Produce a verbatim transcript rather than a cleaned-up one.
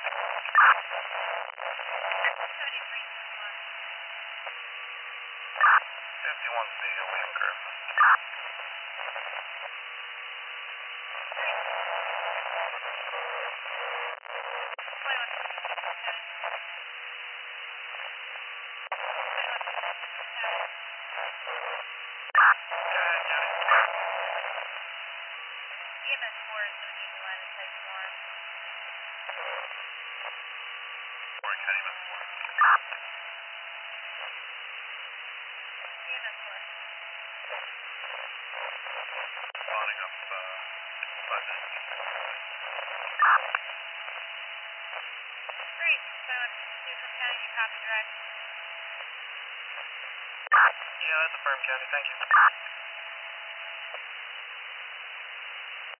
seventy-three, fifty-one C, William Griffin. E M S four is going to need to land and take more. Warren County, E M S four. E M S four. Spawning up, uh, five minutes. Great. So, Newfoundland County, you copy direct? Yeah, that's a firm county, thank you.